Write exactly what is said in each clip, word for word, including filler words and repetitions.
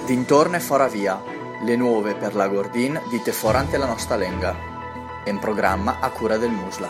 Dintorno e fora via, le nuove per la Gordin dite forante la nostra lenga. In programma a cura del Musla.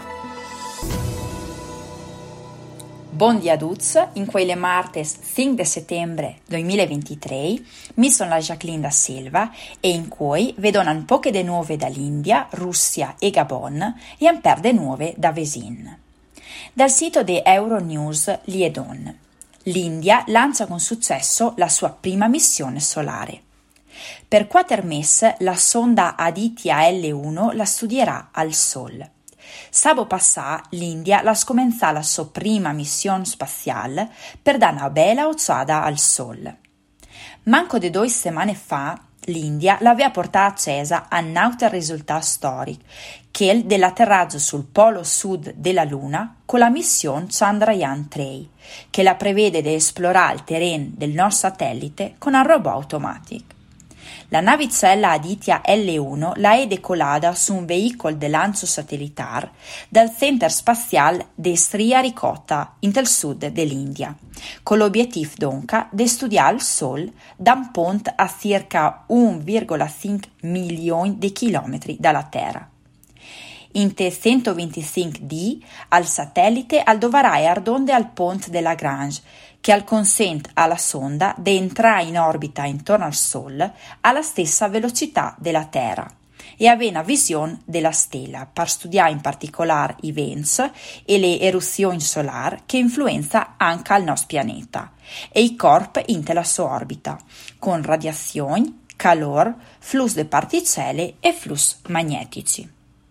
Buon dia a tutti, in quelle martes cinque di settembre duemilaventitré mi sono la Jacqueline da Silva e in cui vedono poche de nuove dall'India, Russia e Gabon e un per de nuove da Vesin. Dal sito di Euronews Liedon, l'India lancia con successo la sua prima missione solare. Per quattro mesi la sonda Aditya L uno la studierà al Sol. Sabo passà l'India la scomenzà la sua prima missione spaziale per dare una bella ozzata al Sol. Manco di due settimane fa l'India l'aveva portata accesa a un altro risultato storico, che è il dell'atterraggio sul polo sud della Luna con la missione Chandrayaan tre, che la prevede di esplorare il terreno del nostro satellite con un robot automatico. La navicella Aditya L uno la è decollata su un veicolo di lancio satellitare dal Centro Spaziale di Sriharikota, in tel sud dell'India, con l'obiettivo dunque di studiare il Sol da un punto a circa uno virgola cinque milioni di chilometri dalla Terra. In te centoventiscinque di al satellite al dovrà ardonde al ponte de Lagrange, che al consente alla sonda di entrare in orbita intorno al Sol alla stessa velocità della Terra e avere una visione della stella per studiare in particolare i venti e le eruzioni solari che influenza anche il nostro pianeta e i corpi in la sua orbita, con radiazioni, calore, flusso di particelle e flussi magnetici.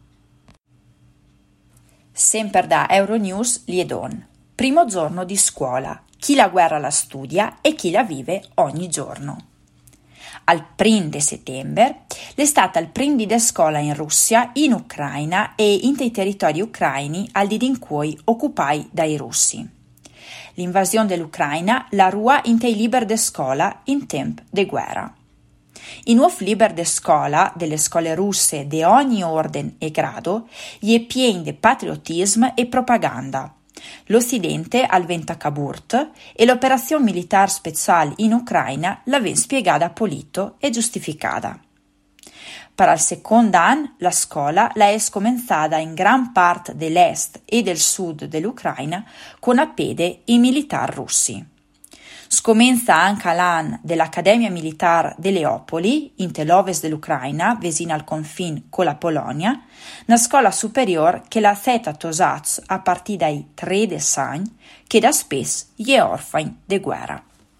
Sempre da Euronews Liedon. Primo giorno di scuola. Chi la guerra la studia e chi la vive ogni giorno. Al primo di settembre è stata il primo di scuola in Russia, in Ucraina e in dei territori ucraini al di in cui occupati dai russi. L'invasione dell'Ucraina la rua in dei liberi de scuola in tempo di guerra. I nuovi liberi de scuola delle scuole russe di ogni ordine e grado gli è pieno di patriottismo e propaganda. L'Occidente al venta Kaburt e l'operazione militare speciale in Ucraina la ven spiegata pulito e giustificata. Per il secondo anno la scuola la è scomenzata in gran parte dell'est e del sud dell'Ucraina con appede i militari russi. Scomenza anche l'anno dell'Accademia Militare di Leopoli, in l'ovest dell'Ucraina, vicino al confine con la Polonia, una scuola superiore che la seta tosaz a partire dai tre de sagni, che da spesso gli è orfani di guerra.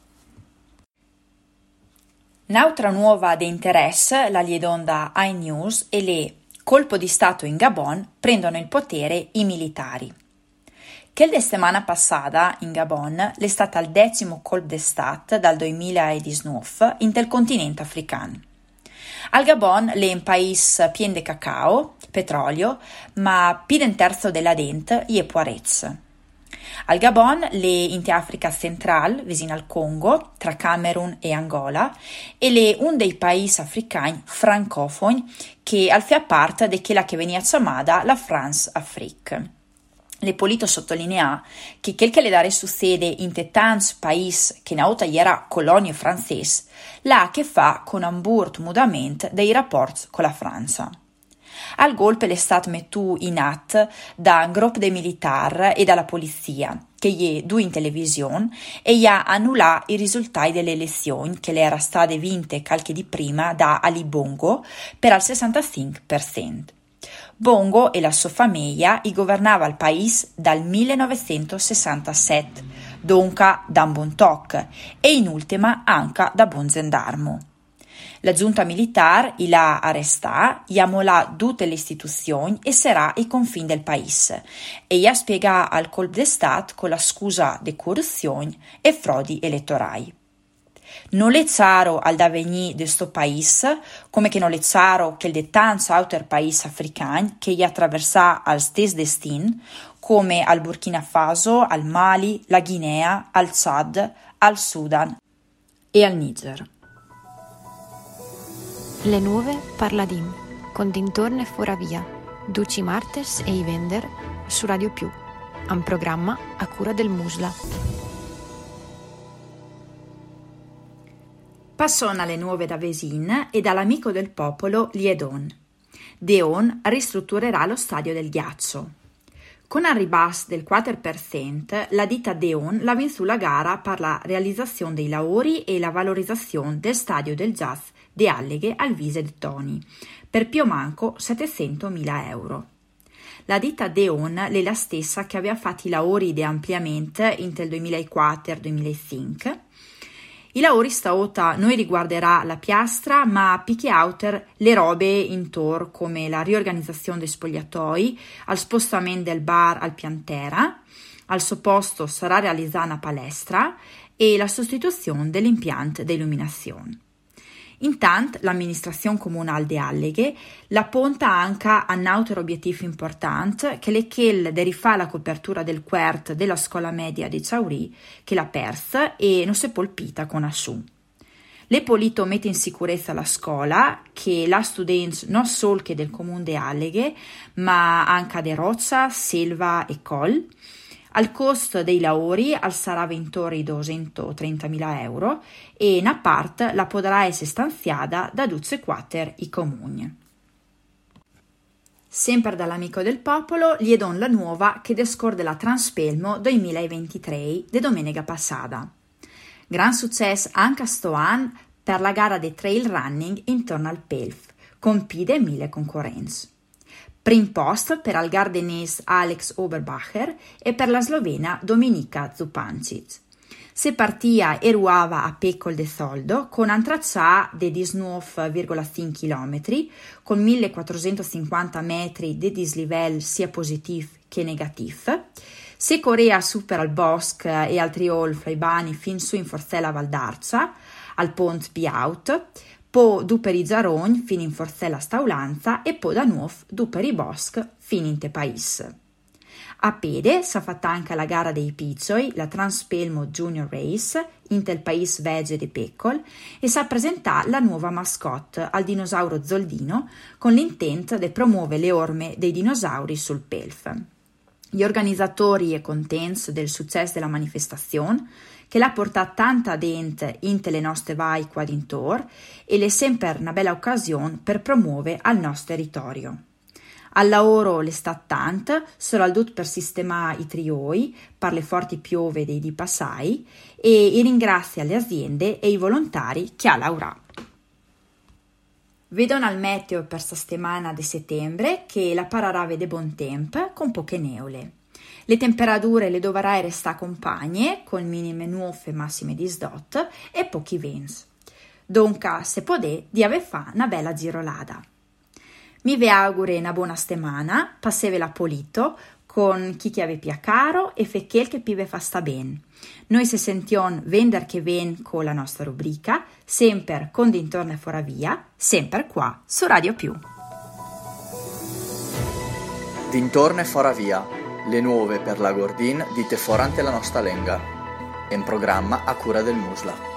Un'altra nuova di interesse, la liedonda iNews, e le colpo di Stato in Gabon prendono il potere i militari. Che la settimana passata in Gabon è stata il decimo colpo di Stato dal duemiladiciannove in tel continente africano. Al Gabon è un paese pieno di cacao, petrolio, ma più di un terzo della dente gli è poarez. Al Gabon è in Africa centrale, vicino al Congo, tra Camerun e Angola, e è uno dei paesi africani francofoni che al fa parte di quella che veniva chiamata la France Afrique. Le polito sottolinea che quel che le dare succede in tanti paesi che una volta era colonia francese, l'ha a che fa con un burt mudamento dei rapporti con la Francia. Al golpe è stato messo in atto da un gruppo di militari e dalla polizia, che gli è due in televisione e gli ha annullato i risultati delle elezioni che le era state vinte qualche di prima da Ali Bongo per il sessantacinque per cento. Bongo e la sua famiglia i governava il paese dal millenovecentosessantasette, dunque da un buon tocco, e in ultima anche da buon gendarmo. La giunta militare i l'ha arrestata, gli ha mollato tutte le istituzioni e sarà i confini del paese, e gli ha spiegato al colpo di Stato con la scusa di corruzione e frodi elettorali. Non è chiaro al d'avvenire di questo paese, come che non è chiaro che il di tanti altri paesi africani che gli attraversa al stesso destino, come al Burkina Faso, al Mali, la Guinea, al Chad, al Sudan e al Niger. Le nuove parladim, con dintorno e fora via, Duci Martes e i Vender su Radio Più, un programma a cura del Musla. Passona le nuove da Vesin e dall'amico del popolo Liedon. Deon ristrutturerà lo stadio del ghiaccio. Con un ribas del quattro per cento, la ditta Deon la vinse la gara per la realizzazione dei lavori e la valorizzazione del stadio del jazz de Alleghe al Vise de Toni, per più o manco settecentomila euro. La ditta Deon è la stessa che aveva fatto i lavori di ampliamento inter duemilaquattro e duemilacinque. I lavori stavolta non riguarderà la piastra, ma più che altro le robe intorno, come la riorganizzazione dei spogliatoi, al spostamento del bar al piantera, al suo posto sarà realizzata una palestra e la sostituzione dell'impianto di illuminazione. Intanto l'amministrazione comunale di Alleghe la ponta anche a un altro obiettivo importante, che è quello di rifare la copertura del quert della scuola media di Ciauri, che l'ha persa e non si è polpita con asciù. Le Polito mette in sicurezza la scuola, che la studenti non solo che del comune di Alleghe, ma anche di Roccia, Selva e Col. Al costo dei lavori alzerà intorno ai duecentotrentamila euro e una parte la potrà essere stanziata da Duzze Quater i comuni. Sempre dall'amico del popolo, gli don la nuova che descorde la Transpelmo duemilaventitré di domenica passata. Gran successo anche a sto anno per la gara di trail running intorno al Pelf, con più di mille concorrenze. Prim post per il gardenese Alex Oberbacher e per la slovena Dominika Zupancic. Se partia e ruava a Peccol de Soldo con un tracciato di diciannove virgola cinque chilometri con millequattrocentocinquanta metri di dislivello sia positivo che negativo. Se Corea supera il Bosc e altri all fra i bani fin su in Forzella Valdarcia, al Pont Biaut, poi du per i Zarogn fin in Forzella Staulanza e poi da nuovo du per i Bosc fin in Tepais. A Pede si è fatta anche la gara dei Piccioi, la Transpelmo Junior Race, in tel Pais Vege di Peccol, e si è presentata la nuova mascotte al dinosauro Zoldino con l'intento di promuovere le orme dei dinosauri sul Pelf. Gli organizzatori e contenti del successo della manifestazione, che l'ha portata tanta gente in le nostre vai qua d'intorno e le sempre una bella occasione per promuovere al nostro territorio. Al lavoro le sta tanto, solo al dut per sistemare i trioi, per le forti piove dei di passai, e i ringrazia alle aziende e i volontari che ha lavorato. Vedono al meteo per sta settimana di settembre che la pararà vede buon tempo con poche neule. Le temperature le dovrai restare compagne, con minime nuove e massime di sdot e pochi vents. Dunque, se potete, di aver fa una bella girolada. Mi vi auguro una buona settimana, passevela pulito, con chi che ave pia caro e fe quel che pive fa sta ben. Noi se sention vender che ven con la nostra rubrica, sempre con Dintorno e Fora Via, sempre qua su Radio Più. Dintorno e Fora Via, le nuove per la Gordin di Teforante la nostra lenga. È un programma a cura del Musla.